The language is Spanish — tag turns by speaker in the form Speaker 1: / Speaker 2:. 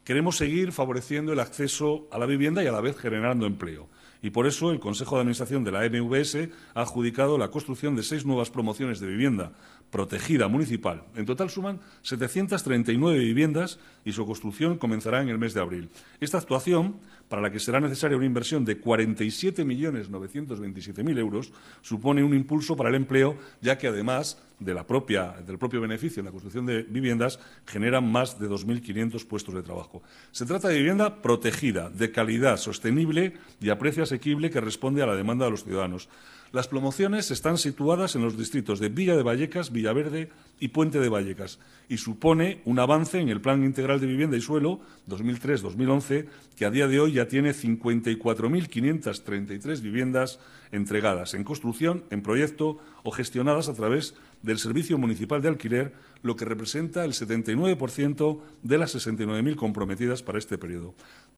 Speaker 1: Queremos seguir favoreciendo el acceso a la vivienda y a la vez generando empleo. Y por eso el Consejo de Administración de la MVS ha adjudicado la construcción de 6 nuevas promociones de vivienda protegida municipal. En total suman 739 viviendas y su construcción comenzará en el mes de abril. Esta actuación, para la que será necesaria una inversión de 47.927.000 euros, supone un impulso para el empleo, ya que además del propio beneficio en la construcción de viviendas, generan más de 2.500 puestos de trabajo. Se trata de vivienda protegida, de calidad, sostenible y a precio asequible que responde a la demanda de los ciudadanos. Las promociones están situadas en los distritos de Villa de Vallecas, Villaverde y Puente de Vallecas y supone un avance en el Plan Integral de Vivienda y Suelo 2003-2011, que a día de hoy ya tiene 54.533 viviendas entregadas en construcción, en proyecto o gestionadas a través del Servicio Municipal de Alquiler, lo que representa el 79% de las 69.000 comprometidas para este periodo.